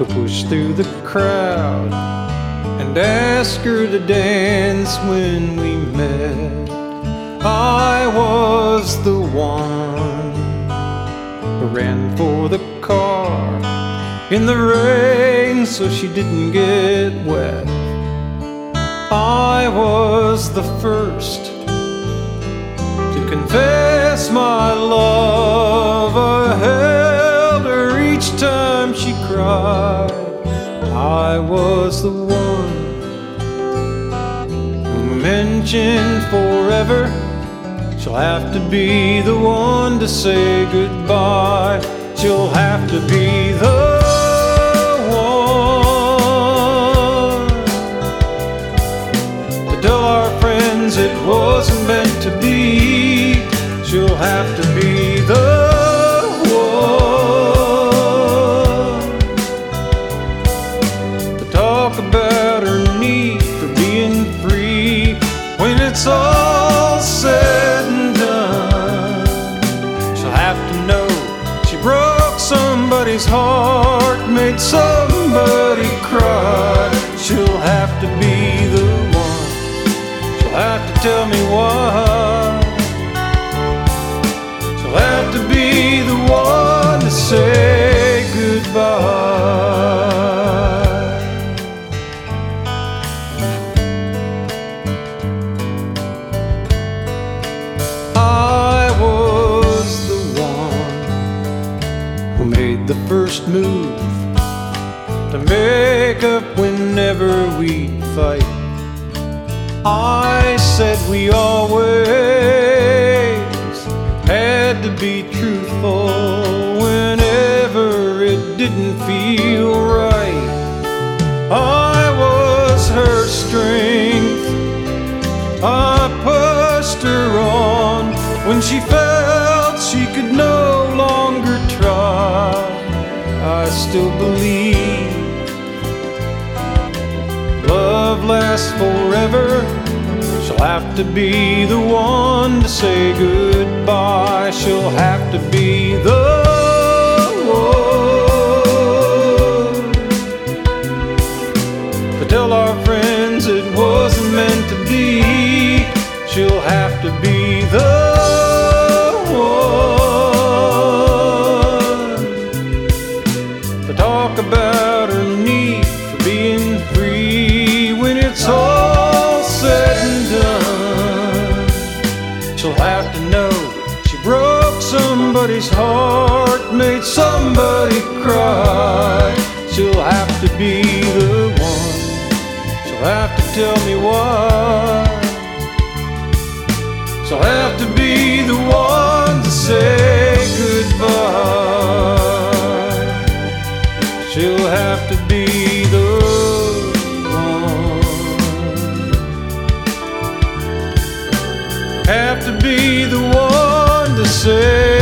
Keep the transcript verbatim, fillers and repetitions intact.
who pushed through the crowd and asked her to dance when we met. I was the one who ran for the car in the rain so she didn't get wet. I was the first to confess my love. I held her each time she cried. I was the one who mentioned forever. She'll have to be the one to say goodbye. She'll have to be the it wasn't meant to be. She'll have to be the one to talk about her need for being free. When it's all said and done, she'll have to know she broke somebody's heart, made somebody cry. She'll have to be the have to tell me why. She'll have to be the one to say goodbye. I was the one who made the first move to make up whenever we fight. I said we always had to be truthful whenever it didn't feel right. I was her strength. I pushed her on when she felt she could no longer try. I still believe love lasts forever. She'll have to be the one to say goodbye. She'll have to be the one to tell our friends it wasn't meant to be. She'll have to be the one to talk about her need for being free. When it's all said and done, she'll have to know she broke somebody's heart, made somebody cry. She'll have to be the one. She'll have to tell me why. She'll have to be the one to say goodbye. She'll have to be the have to be the one to say